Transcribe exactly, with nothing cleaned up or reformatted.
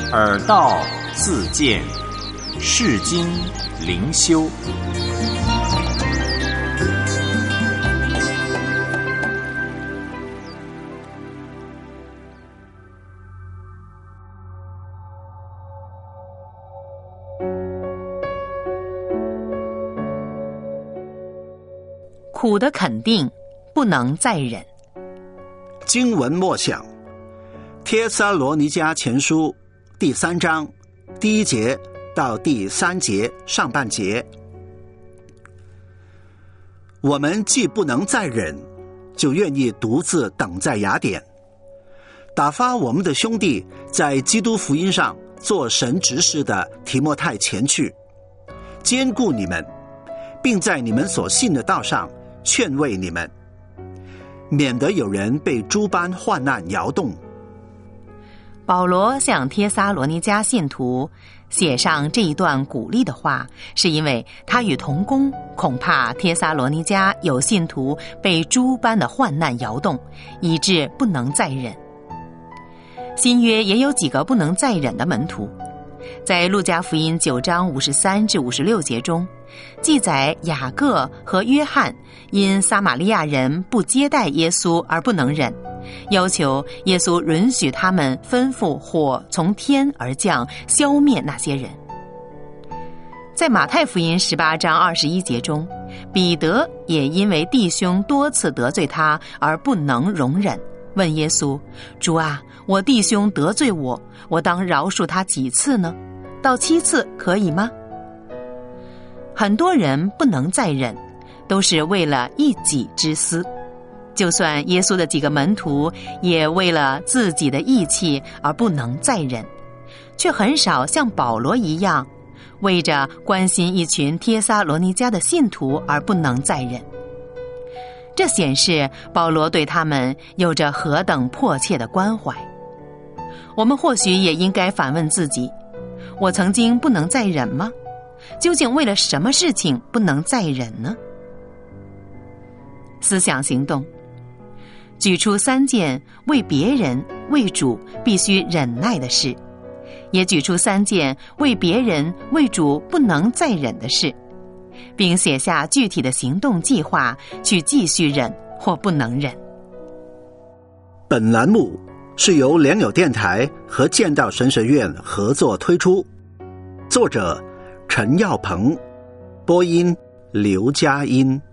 耳道自见，世经灵修。 苦的肯定不能再忍。 经文默想，帖撒罗尼迦前书第三章第一节到第三节上半节。我们既不能再忍，就愿意独自等在雅典，打发我们的兄弟在基督福音上做神执事的提摩太前去，坚固你们，并在你们所信的道上劝慰你们，免得有人被诸般患难摇动。 保罗向帖撒罗尼迦信徒写上这一段鼓励的话，是因为他与同工恐怕帖撒罗尼迦有信徒被诸般的患难摇动，以致不能再忍。新约也有几个不能再忍的门徒，在路加福音九章五十三至五十六节中记载，雅各和约翰因撒玛利亚人不接待耶稣而不能忍，要求耶稣允许他们吩咐火从天而降，消灭那些人。在马太福音十八章二十一节中，彼得也因为弟兄多次得罪他而不能容忍，问耶稣：主啊，我弟兄得罪我，我当饶恕他几次呢？到七次可以吗？很多人不能再忍，都是为了一己之私。就算耶稣的几个门徒也为了自己的义气而不能再忍，却很少像保罗一样为着关心一群帖撒罗尼迦的信徒而不能再忍。这显示保罗对他们有着何等迫切的关怀。我们或许也应该反问自己，我曾经不能再忍吗？究竟为了什么事情不能再忍呢？思想行动，举出三件为别人为主必须忍耐的事，也举出三件为别人为主不能再忍的事，并写下具体的行动计划，去继续忍或不能忍。 本栏目是由良友电台和建道神学院合作推出，作者陈耀鹏，播音刘佳音。